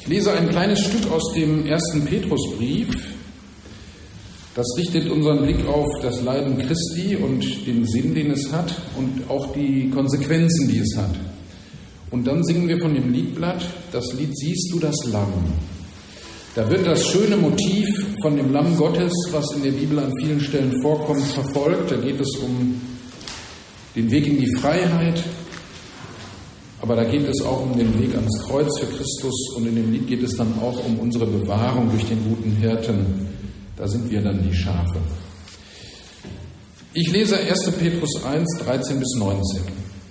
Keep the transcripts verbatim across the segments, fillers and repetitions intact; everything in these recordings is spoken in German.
lese ein kleines Stück aus dem ersten Petrusbrief. Das richtet unseren Blick auf das Leiden Christi und den Sinn, den es hat und auch die Konsequenzen, die es hat. Und dann singen wir von dem Liedblatt das Lied Siehst du das Lamm? Da wird das schöne Motiv von dem Lamm Gottes, was in der Bibel an vielen Stellen vorkommt, verfolgt. Da geht es um den Weg in die Freiheit, aber da geht es auch um den Weg ans Kreuz für Christus und in dem Lied geht es dann auch um unsere Bewahrung durch den guten Hirten. Da sind wir dann die Schafe. Ich lese erster Petrus eins, dreizehn bis neunzehn.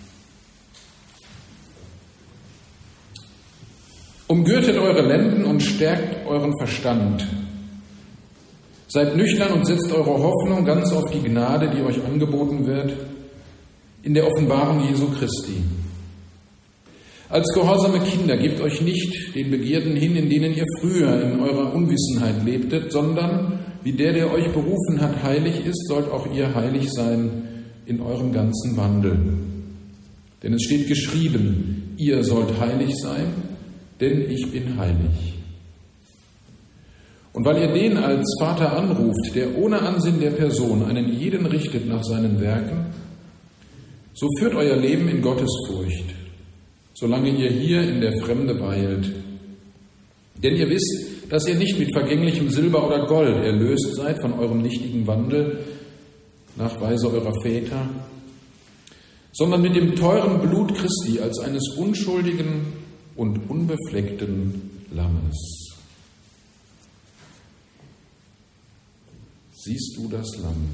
Umgürtet eure Lenden und stärkt euren Verstand. Seid nüchtern und setzt eure Hoffnung ganz auf die Gnade, die euch angeboten wird, in der Offenbarung Jesu Christi. Als gehorsame Kinder gebt euch nicht den Begierden hin, in denen ihr früher in eurer Unwissenheit lebtet, sondern wie der, der euch berufen hat, heilig ist, sollt auch ihr heilig sein in eurem ganzen Wandel. Denn es steht geschrieben, ihr sollt heilig sein, denn ich bin heilig. Und weil ihr den als Vater anruft, der ohne Ansinn der Person einen jeden richtet nach seinen Werken, so führt euer Leben in Gottesfurcht, solange ihr hier in der Fremde weilt. Denn ihr wisst, dass ihr nicht mit vergänglichem Silber oder Gold erlöst seid von eurem nichtigen Wandel nach Weise eurer Väter, sondern mit dem teuren Blut Christi als eines unschuldigen und unbefleckten Lammes. Siehst du das Lamm?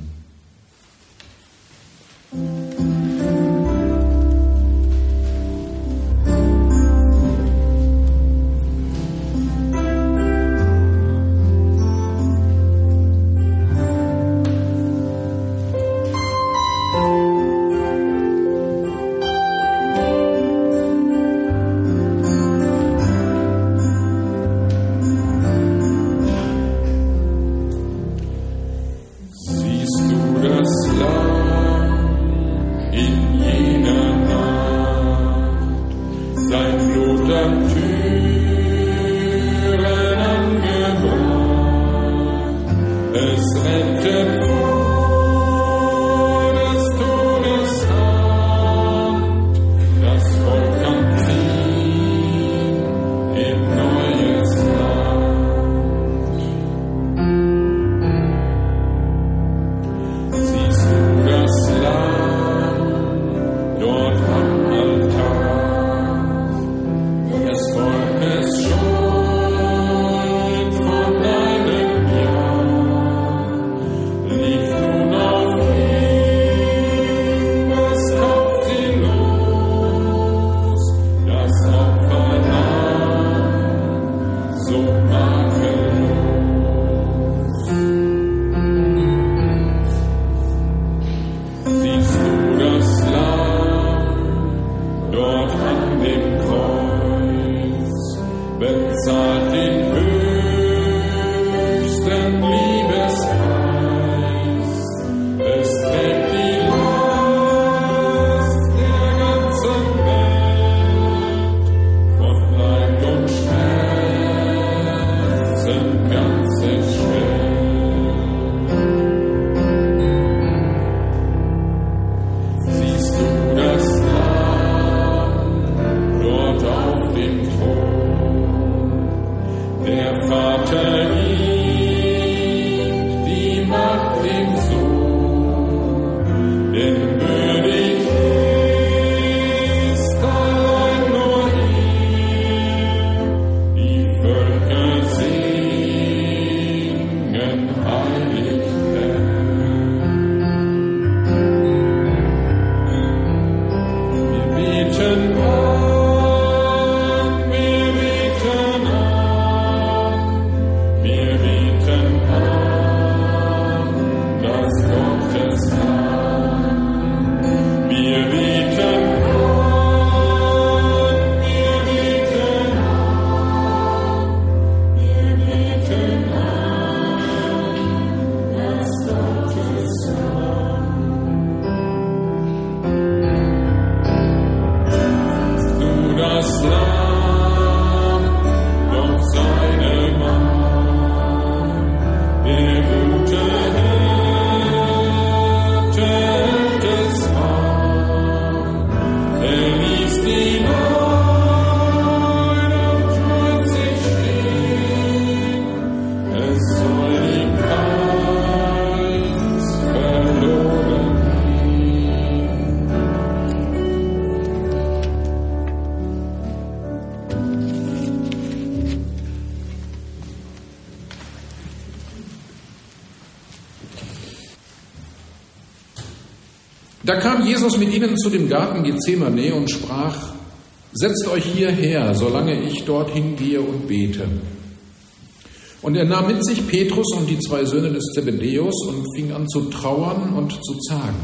Da kam Jesus mit ihnen zu dem Garten Gethsemane und sprach: Setzt euch hierher, solange ich dorthin gehe und bete. Und er nahm mit sich Petrus und die zwei Söhne des Zebedäus und fing an zu trauern und zu zagen.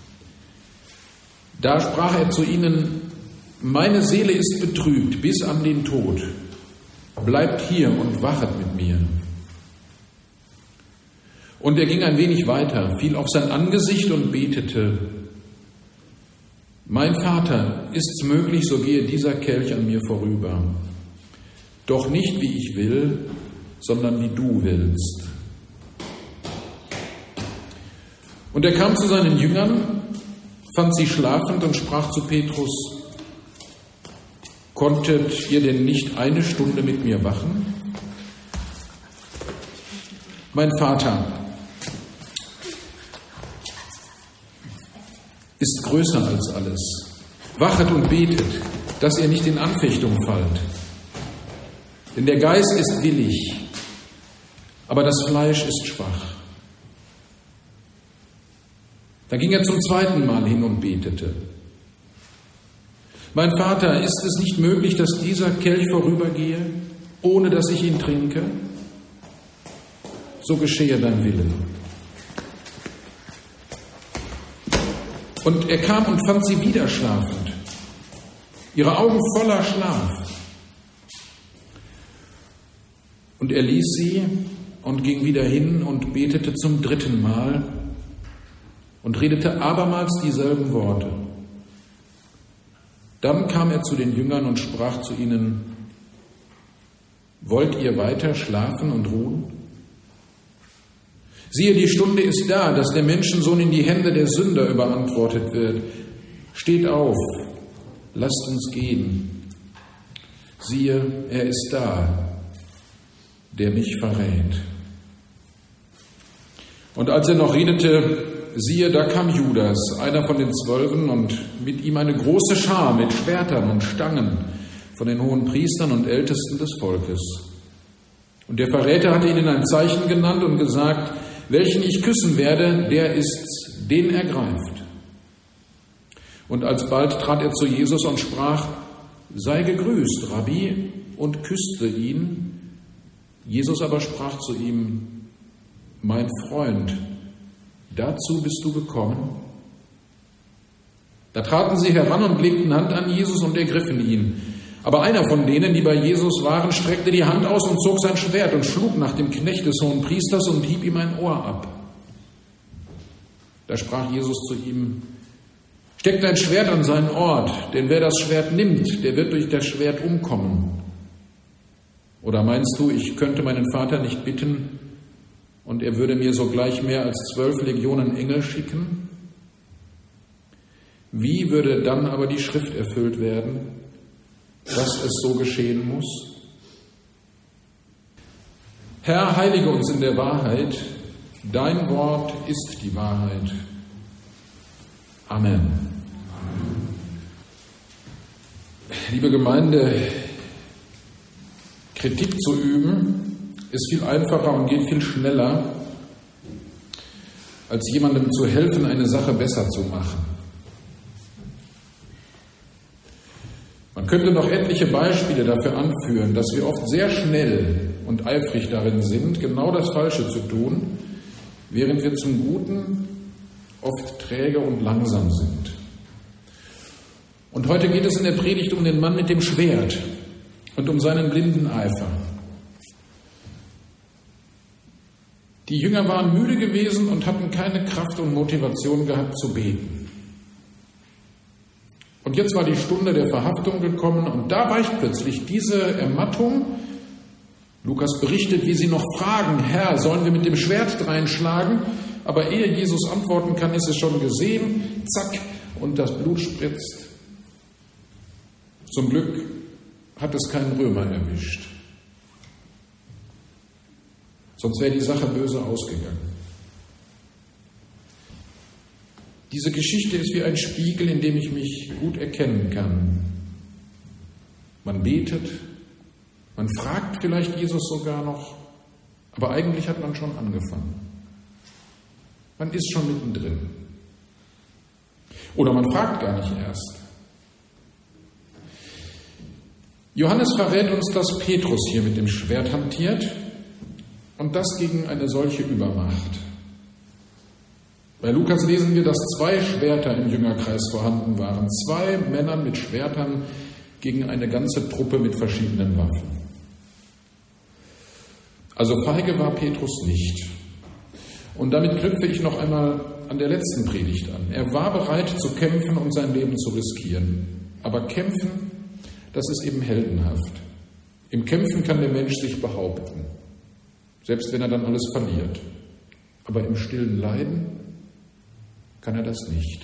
Da sprach er zu ihnen: Meine Seele ist betrübt bis an den Tod. Bleibt hier und wachet mit mir. Und er ging ein wenig weiter, fiel auf sein Angesicht und betete: Mein Vater, ist's möglich, so gehe dieser Kelch an mir vorüber. Doch nicht wie ich will, sondern wie du willst. Und er kam zu seinen Jüngern, fand sie schlafend und sprach zu Petrus: Konntet ihr denn nicht eine Stunde mit mir wachen? Mein Vater ist größer als alles. Wachet und betet, dass ihr nicht in Anfechtung fallt. Denn der Geist ist willig, aber das Fleisch ist schwach. Da ging er zum zweiten Mal hin und betete: Mein Vater, ist es nicht möglich, dass dieser Kelch vorübergehe, ohne dass ich ihn trinke? So geschehe dein Wille. Und er kam und fand sie wieder schlafend, ihre Augen voller Schlaf. Und er ließ sie und ging wieder hin und betete zum dritten Mal und redete abermals dieselben Worte. Dann kam er zu den Jüngern und sprach zu ihnen: Wollt ihr weiter schlafen und ruhen? Siehe, die Stunde ist da, dass der Menschensohn in die Hände der Sünder überantwortet wird. Steht auf, lasst uns gehen. Siehe, er ist da, der mich verrät. Und als er noch redete, siehe, da kam Judas, einer von den Zwölfen, und mit ihm eine große Schar mit Schwertern und Stangen von den hohen Priestern und Ältesten des Volkes. Und der Verräter hatte ihnen ein Zeichen genannt und gesagt: Welchen ich küssen werde, der ist's, den ergreift. Und alsbald trat er zu Jesus und sprach: Sei gegrüßt, Rabbi, und küsste ihn. Jesus aber sprach zu ihm: Mein Freund, dazu bist du gekommen? Da traten sie heran und legten Hand an Jesus und ergriffen ihn. Aber einer von denen, die bei Jesus waren, streckte die Hand aus und zog sein Schwert und schlug nach dem Knecht des hohen Priesters und hieb ihm ein Ohr ab. Da sprach Jesus zu ihm: Steck dein Schwert an seinen Ort, denn wer das Schwert nimmt, der wird durch das Schwert umkommen. Oder meinst du, ich könnte meinen Vater nicht bitten, und er würde mir sogleich mehr als zwölf Legionen Engel schicken? Wie würde dann aber die Schrift erfüllt werden, dass es so geschehen muss? Herr, heilige uns in der Wahrheit. Dein Wort ist die Wahrheit. Amen. Liebe Gemeinde, Kritik zu üben ist viel einfacher und geht viel schneller, als jemandem zu helfen, eine Sache besser zu machen. Man könnte noch etliche Beispiele dafür anführen, dass wir oft sehr schnell und eifrig darin sind, genau das Falsche zu tun, während wir zum Guten oft träge und langsam sind. Und heute geht es in der Predigt um den Mann mit dem Schwert und um seinen blinden Eifer. Die Jünger waren müde gewesen und hatten keine Kraft und Motivation gehabt zu beten. Und jetzt war die Stunde der Verhaftung gekommen und da weicht plötzlich diese Ermattung. Lukas berichtet, wie sie noch fragen: Herr, sollen wir mit dem Schwert dreinschlagen? Aber ehe Jesus antworten kann, ist es schon gesehen, zack, und das Blut spritzt. Zum Glück hat es keinen Römer erwischt. Sonst wäre die Sache böse ausgegangen. Diese Geschichte ist wie ein Spiegel, in dem ich mich gut erkennen kann. Man betet, man fragt vielleicht Jesus sogar noch, aber eigentlich hat man schon angefangen. Man ist schon mittendrin. Oder man fragt gar nicht erst. Johannes verrät uns, dass Petrus hier mit dem Schwert hantiert und das gegen eine solche Übermacht. Bei Lukas lesen wir, dass zwei Schwerter im Jüngerkreis vorhanden waren. Zwei Männer mit Schwertern gegen eine ganze Truppe mit verschiedenen Waffen. Also feige war Petrus nicht. Und damit knüpfe ich noch einmal an der letzten Predigt an. Er war bereit zu kämpfen und sein Leben zu riskieren. Aber kämpfen, das ist eben heldenhaft. Im Kämpfen kann der Mensch sich behaupten, selbst wenn er dann alles verliert. Aber im stillen Leiden kann er das nicht.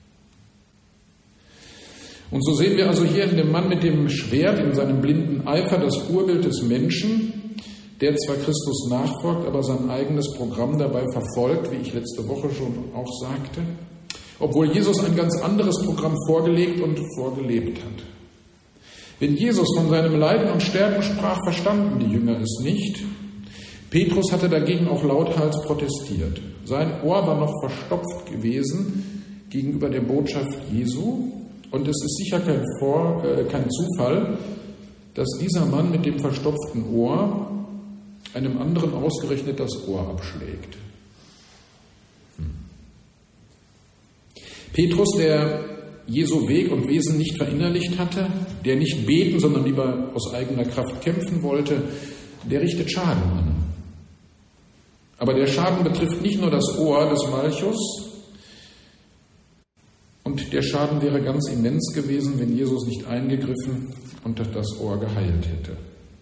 Und so sehen wir also hier in dem Mann mit dem Schwert, in seinem blinden Eifer, das Urbild des Menschen, der zwar Christus nachfolgt, aber sein eigenes Programm dabei verfolgt, wie ich letzte Woche schon auch sagte, obwohl Jesus ein ganz anderes Programm vorgelegt und vorgelebt hat. Wenn Jesus von seinem Leiden und Sterben sprach, verstanden die Jünger es nicht. Petrus hatte dagegen auch lauthals protestiert. Sein Ohr war noch verstopft gewesen gegenüber der Botschaft Jesu. Und es ist sicher kein, Vor, äh, kein Zufall, dass dieser Mann mit dem verstopften Ohr einem anderen ausgerechnet das Ohr abschlägt. Hm. Petrus, der Jesu Weg und Wesen nicht verinnerlicht hatte, der nicht beten, sondern lieber aus eigener Kraft kämpfen wollte, der richtet Schaden an. Aber der Schaden betrifft nicht nur das Ohr des Malchus, und der Schaden wäre ganz immens gewesen, wenn Jesus nicht eingegriffen und das Ohr geheilt hätte.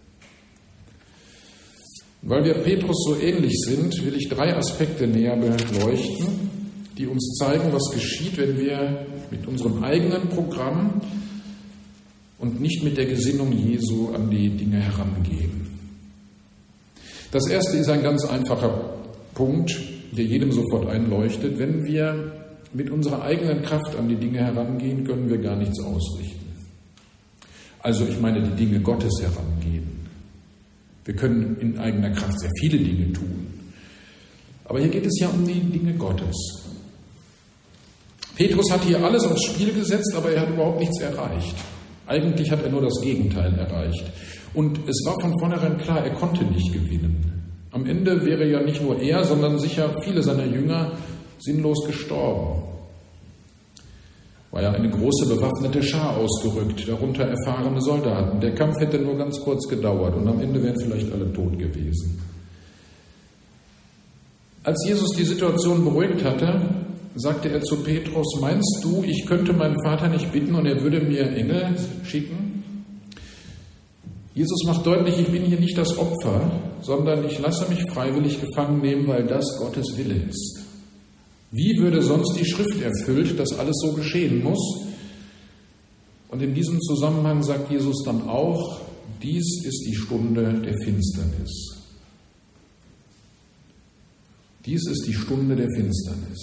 Weil wir Petrus so ähnlich sind, will ich drei Aspekte näher beleuchten, die uns zeigen, was geschieht, wenn wir mit unserem eigenen Programm und nicht mit der Gesinnung Jesu an die Dinge herangehen. Das erste ist ein ganz einfacher Punkt, der jedem sofort einleuchtet. Wenn wir mit unserer eigenen Kraft an die Dinge herangehen, können wir gar nichts ausrichten. Also ich meine die Dinge Gottes herangehen. Wir können in eigener Kraft sehr viele Dinge tun. Aber hier geht es ja um die Dinge Gottes. Petrus hat hier alles aufs Spiel gesetzt, aber er hat überhaupt nichts erreicht. Eigentlich hat er nur das Gegenteil erreicht. Und es war von vornherein klar, er konnte nicht gewinnen. Am Ende wäre ja nicht nur er, sondern sicher viele seiner Jünger sinnlos gestorben. War ja eine große bewaffnete Schar ausgerückt, darunter erfahrene Soldaten. Der Kampf hätte nur ganz kurz gedauert und am Ende wären vielleicht alle tot gewesen. Als Jesus die Situation beruhigt hatte, sagte er zu Petrus: Meinst du, ich könnte meinen Vater nicht bitten und er würde mir Engel schicken? Jesus macht deutlich, ich bin hier nicht das Opfer, sondern ich lasse mich freiwillig gefangen nehmen, weil das Gottes Wille ist. Wie würde sonst die Schrift erfüllt, dass alles so geschehen muss? Und in diesem Zusammenhang sagt Jesus dann auch, dies ist die Stunde der Finsternis. Dies ist die Stunde der Finsternis.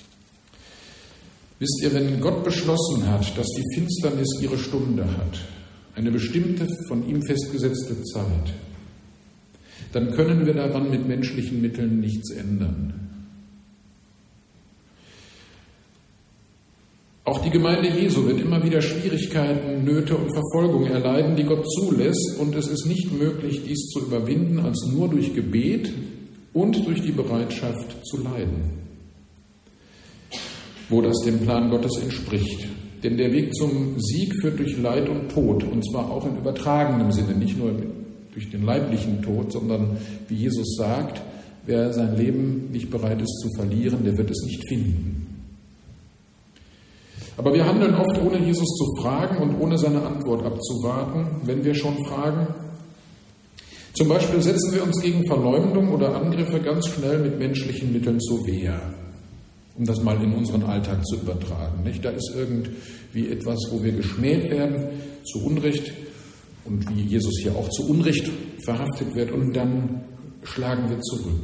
Wisst ihr, wenn Gott beschlossen hat, dass die Finsternis ihre Stunde hat, eine bestimmte, von ihm festgesetzte Zeit, dann können wir daran mit menschlichen Mitteln nichts ändern. Auch die Gemeinde Jesu wird immer wieder Schwierigkeiten, Nöte und Verfolgung erleiden, die Gott zulässt, und es ist nicht möglich, dies zu überwinden, als nur durch Gebet und durch die Bereitschaft zu leiden, wo das dem Plan Gottes entspricht. Denn der Weg zum Sieg führt durch Leid und Tod, und zwar auch in übertragenem Sinne, nicht nur durch den leiblichen Tod, sondern wie Jesus sagt, wer sein Leben nicht bereit ist zu verlieren, der wird es nicht finden. Aber wir handeln oft, ohne Jesus zu fragen und ohne seine Antwort abzuwarten, wenn wir schon fragen. Zum Beispiel setzen wir uns gegen Verleumdung oder Angriffe ganz schnell mit menschlichen Mitteln zur Wehr, um das mal in unseren Alltag zu übertragen. Nicht? Da ist irgendwie etwas, wo wir geschmäht werden, zu Unrecht, und wie Jesus hier auch zu Unrecht verhaftet wird, und dann schlagen wir zurück.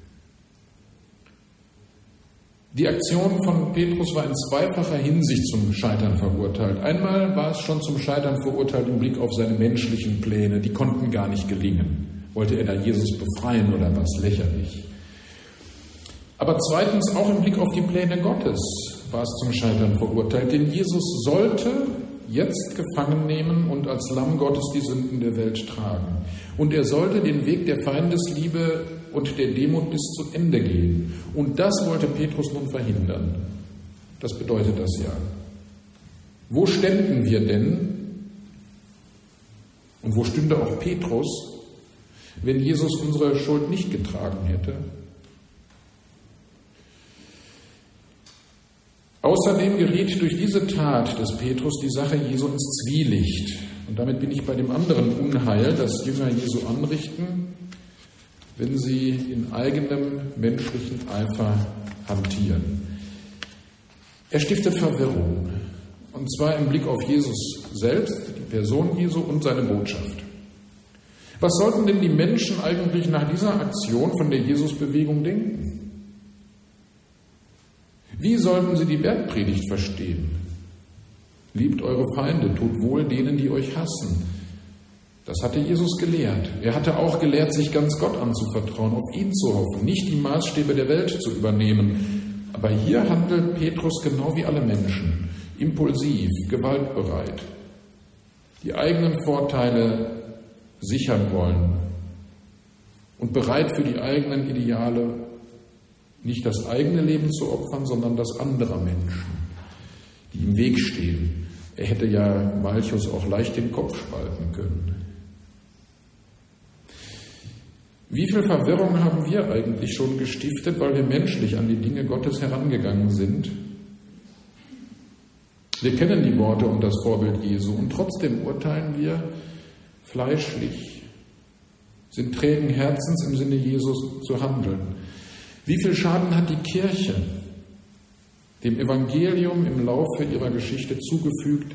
Die Aktion von Petrus war in zweifacher Hinsicht zum Scheitern verurteilt. Einmal war es schon zum Scheitern verurteilt im Blick auf seine menschlichen Pläne. Die konnten gar nicht gelingen. Wollte er da Jesus befreien oder was? Lächerlich. Aber zweitens auch im Blick auf die Pläne Gottes. war es zum Scheitern verurteilt, denn Jesus sollte jetzt gefangen nehmen und als Lamm Gottes die Sünden der Welt tragen. Und er sollte den Weg der Feindesliebe und der Demut bis zu Ende gehen. Und das wollte Petrus nun verhindern. Das bedeutet das ja. Wo ständen wir denn, und wo stünde auch Petrus, wenn Jesus unsere Schuld nicht getragen hätte? Außerdem geriet durch diese Tat des Petrus die Sache Jesu ins Zwielicht. Und damit bin ich bei dem anderen Unheil, das Jünger Jesu anrichten, wenn sie in eigenem menschlichen Eifer hantieren. Er stiftet Verwirrung, und zwar im Blick auf Jesus selbst, die Person Jesu und seine Botschaft. Was sollten denn die Menschen eigentlich nach dieser Aktion von der Jesusbewegung denken? Wie sollten sie die Bergpredigt verstehen? Liebt eure Feinde, tut wohl denen, die euch hassen. Das hatte Jesus gelehrt. Er hatte auch gelehrt, sich ganz Gott anzuvertrauen, auf ihn zu hoffen, nicht die Maßstäbe der Welt zu übernehmen. Aber hier handelt Petrus genau wie alle Menschen, impulsiv, gewaltbereit, die eigenen Vorteile sichern wollen und bereit für die eigenen Ideale nicht das eigene Leben zu opfern, sondern das anderer Menschen, die im Weg stehen. Er hätte ja Malchus auch leicht den Kopf spalten können. Wie viel Verwirrung haben wir eigentlich schon gestiftet, weil wir menschlich an die Dinge Gottes herangegangen sind? Wir kennen die Worte und das Vorbild Jesu und trotzdem urteilen wir fleischlich, sind trägen Herzens im Sinne Jesus zu handeln. Wie viel Schaden hat die Kirche dem Evangelium im Laufe ihrer Geschichte zugefügt,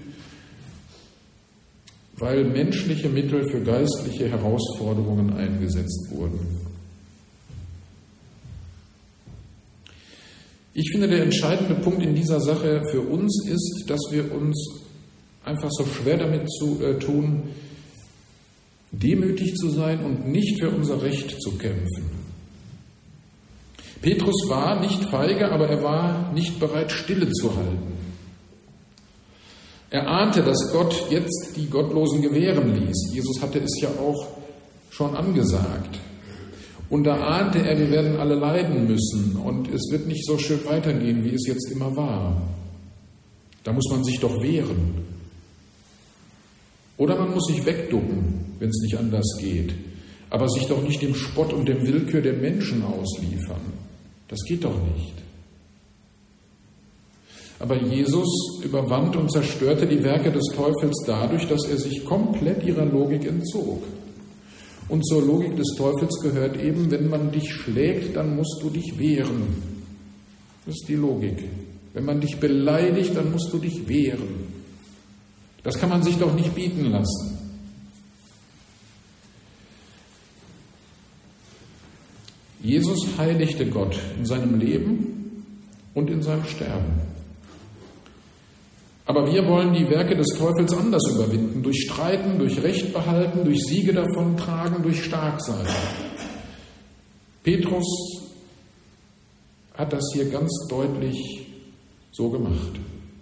weil menschliche Mittel für geistliche Herausforderungen eingesetzt wurden? Ich finde, der entscheidende Punkt in dieser Sache für uns ist, dass wir uns einfach so schwer damit zu, äh, tun, demütig zu sein und nicht für unser Recht zu kämpfen. Petrus war nicht feige, aber er war nicht bereit, Stille zu halten. Er ahnte, dass Gott jetzt die Gottlosen gewähren ließ. Jesus hatte es ja auch schon angesagt. Und da ahnte er, wir werden alle leiden müssen und es wird nicht so schön weitergehen, wie es jetzt immer war. Da muss man sich doch wehren. Oder man muss sich wegducken, wenn es nicht anders geht. Aber sich doch nicht dem Spott und dem Willkür der Menschen ausliefern. Das geht doch nicht. Aber Jesus überwand und zerstörte die Werke des Teufels dadurch, dass er sich komplett ihrer Logik entzog. Und zur Logik des Teufels gehört eben, wenn man dich schlägt, dann musst du dich wehren. Das ist die Logik. Wenn man dich beleidigt, dann musst du dich wehren. Das kann man sich doch nicht bieten lassen. Jesus heiligte Gott in seinem Leben und in seinem Sterben. Aber wir wollen die Werke des Teufels anders überwinden, durch Streiten, durch Recht behalten, durch Siege davontragen, durch Starksein. Petrus hat das hier ganz deutlich so gemacht.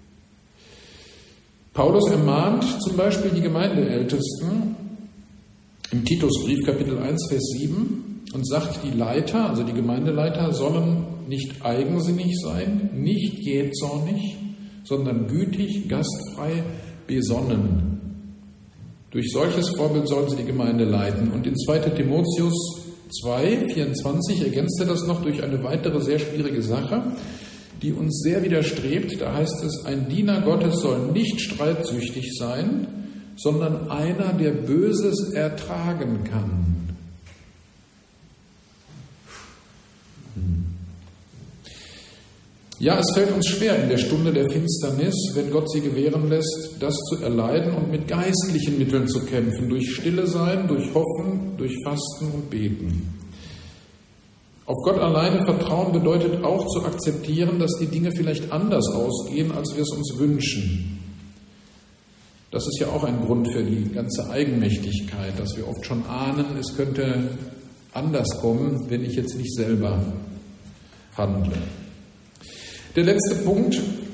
Paulus ermahnt zum Beispiel die Gemeindeältesten im Titusbrief Kapitel eins, Vers sieben und sagt, die Leiter, also die Gemeindeleiter, sollen nicht eigensinnig sein, nicht jähzornig, sondern gütig, gastfrei, besonnen. Durch solches Vorbild sollen sie die Gemeinde leiten. Und in zweiter Timotheus zwei, vierundzwanzig ergänzt er das noch durch eine weitere sehr schwierige Sache, die uns sehr widerstrebt. Da heißt es, ein Diener Gottes soll nicht streitsüchtig sein, sondern einer, der Böses ertragen kann. Ja, es fällt uns schwer in der Stunde der Finsternis, wenn Gott sie gewähren lässt, das zu erleiden und mit geistlichen Mitteln zu kämpfen, durch Stille sein, durch Hoffen, durch Fasten und Beten. Auf Gott alleine vertrauen bedeutet auch zu akzeptieren, dass die Dinge vielleicht anders ausgehen, als wir es uns wünschen. Das ist ja auch ein Grund für die ganze Eigenmächtigkeit, dass wir oft schon ahnen, es könnte anders kommen, wenn ich jetzt nicht selber handle. Der letzte Punkt,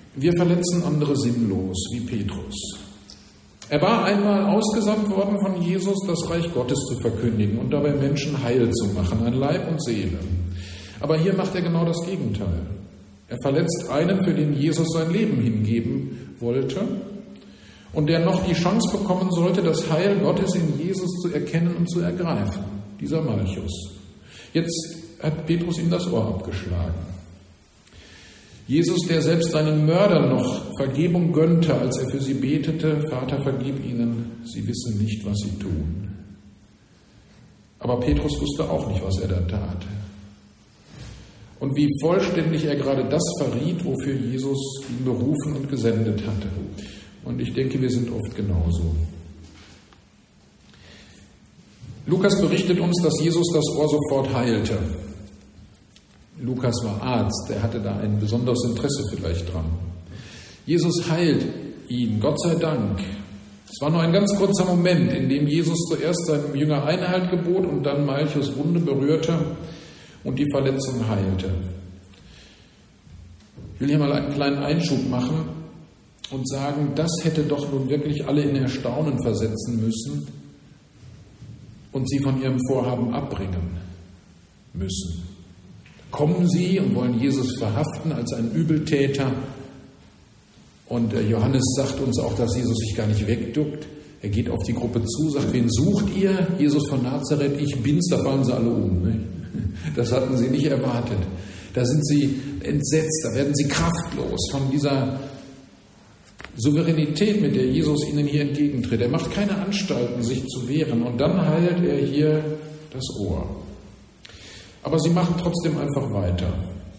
Wir verletzen andere sinnlos, wie Petrus. Er war einmal ausgesandt worden von Jesus, das Reich Gottes zu verkündigen und dabei Menschen heil zu machen, an Leib und Seele. Aber hier macht er genau das Gegenteil. Er verletzt einen, für den Jesus sein Leben hingeben wollte und der noch die Chance bekommen sollte, das Heil Gottes in Jesus zu erkennen und zu ergreifen, dieser Malchus. Jetzt hat Petrus ihm das Ohr abgeschlagen. Jesus, der selbst seinen Mördern noch Vergebung gönnte, als er für sie betete, Vater, vergib ihnen, sie wissen nicht, was sie tun. Aber Petrus wusste auch nicht, was er da tat. Und wie vollständig er gerade das verriet, wofür Jesus ihn berufen und gesendet hatte. Und ich denke, wir sind oft genauso. Lukas berichtet uns, dass Jesus das Ohr sofort heilte. Lukas war Arzt, der hatte da ein besonderes Interesse vielleicht dran. Jesus heilt ihn, Gott sei Dank. Es war nur ein ganz kurzer Moment, in dem Jesus zuerst seinem Jünger Einhalt gebot und dann Malchus Wunde berührte und die Verletzung heilte. Ich will hier mal einen kleinen Einschub machen und sagen, das hätte doch nun wirklich alle in Erstaunen versetzen müssen und sie von ihrem Vorhaben abbringen müssen. Kommen sie und wollen Jesus verhaften als einen Übeltäter. Und Johannes sagt uns auch, dass Jesus sich gar nicht wegduckt. Er geht auf die Gruppe zu, sagt, wen sucht ihr? Jesus von Nazareth, ich bin's, da fallen sie alle um. Ne? Das hatten sie nicht erwartet. Da sind sie entsetzt, da werden sie kraftlos von dieser Souveränität, mit der Jesus ihnen hier entgegentritt. Er macht keine Anstalten, sich zu wehren. Und dann heilt er hier das Ohr. Aber sie machen trotzdem einfach weiter.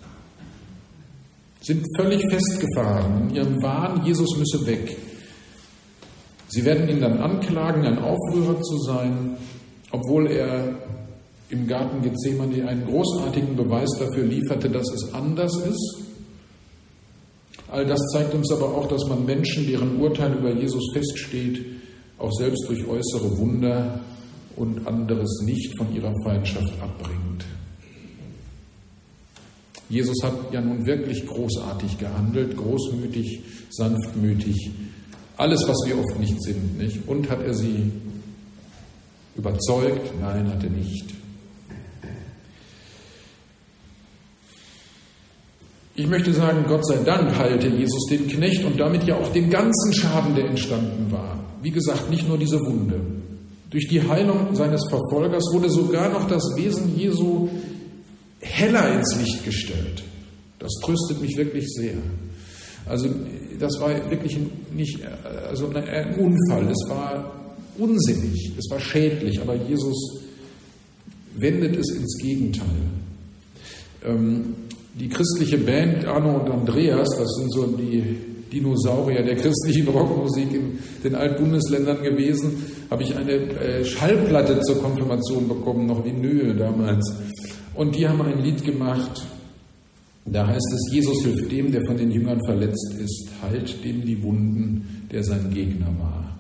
Sind völlig festgefahren in ihrem Wahn, Jesus müsse weg. Sie werden ihn dann anklagen, ein Aufrührer zu sein, obwohl er im Garten Gethsemane einen großartigen Beweis dafür lieferte, dass es anders ist. All das zeigt uns aber auch, dass man Menschen, deren Urteil über Jesus feststeht, auch selbst durch äußere Wunder und anderes nicht von ihrer Feindschaft abbringt. Jesus hat ja nun wirklich großartig gehandelt, großmütig, sanftmütig, alles, was wir oft nicht sind, nicht? Und hat er sie überzeugt? Nein, hat er nicht. Ich möchte sagen, Gott sei Dank heilte Jesus den Knecht und damit ja auch den ganzen Schaden, der entstanden war. Wie gesagt, nicht nur diese Wunde. Durch die Heilung seines Verfolgers wurde sogar noch das Wesen Jesu heller ins Licht gestellt. Das tröstet mich wirklich sehr. Also das war wirklich nicht also ein Unfall, es war unsinnig, es war schädlich, aber Jesus wendet es ins Gegenteil. Ähm, die christliche Band Arno und Andreas, das sind so die Dinosaurier der christlichen Rockmusik in den Altbundesländern gewesen, habe ich eine äh, Schallplatte zur Konfirmation bekommen, noch Vinyl damals. Und die haben ein Lied gemacht, da heißt es, Jesus hilft dem, der von den Jüngern verletzt ist, heilt dem die Wunden, der sein Gegner war.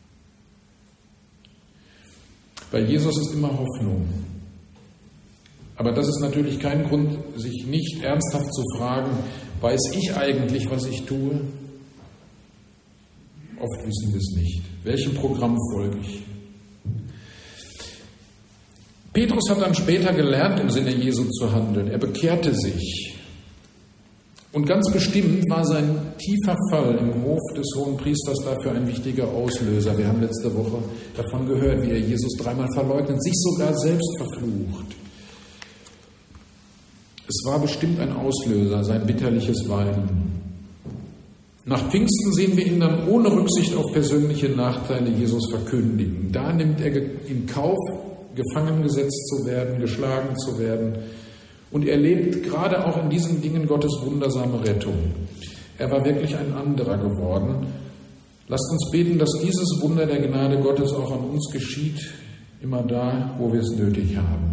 Bei Jesus ist immer Hoffnung. Aber das ist natürlich kein Grund, sich nicht ernsthaft zu fragen, weiß ich eigentlich, was ich tue? Oft wissen wir es nicht. Welchem Programm folge ich? Petrus hat dann später gelernt, im Sinne Jesu zu handeln. Er bekehrte sich. Und ganz bestimmt war sein tiefer Fall im Hof des Hohenpriesters dafür ein wichtiger Auslöser. Wir haben letzte Woche davon gehört, wie er Jesus dreimal verleugnet, sich sogar selbst verflucht. Es war bestimmt ein Auslöser, sein bitterliches Weinen. Nach Pfingsten sehen wir ihn dann ohne Rücksicht auf persönliche Nachteile Jesus verkündigen. Da nimmt er in Kauf, gefangen gesetzt zu werden, geschlagen zu werden. Und er lebt gerade auch in diesen Dingen Gottes wundersame Rettung. Er war wirklich ein anderer geworden. Lasst uns beten, dass dieses Wunder der Gnade Gottes auch an uns geschieht, immer da, wo wir es nötig haben.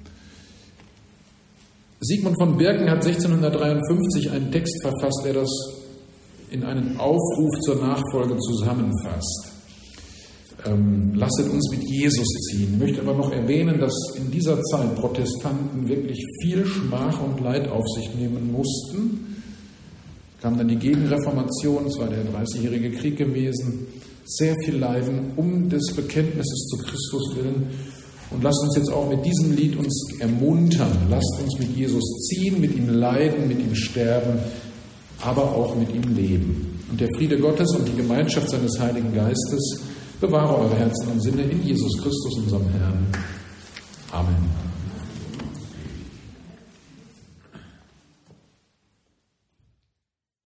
Sigmund von Birken hat sechzehnhundertdreiundfünfzig einen Text verfasst, der das in einen Aufruf zur Nachfolge zusammenfasst. Ähm, lasset uns mit Jesus ziehen. Ich möchte aber noch erwähnen, dass in dieser Zeit Protestanten wirklich viel Schmach und Leid auf sich nehmen mussten, kam dann die Gegenreformation, es war der dreißigjährige Krieg gewesen, sehr viel Leiden um des Bekenntnisses zu Christus willen. Und lasst uns jetzt auch mit diesem Lied uns ermuntern, lasst uns mit Jesus ziehen, mit ihm leiden, mit ihm sterben, aber auch mit ihm leben. Und der Friede Gottes und die Gemeinschaft seines Heiligen Geistes bewahre eure Herzen und Sinne in Jesus Christus, unserem Herrn. Amen.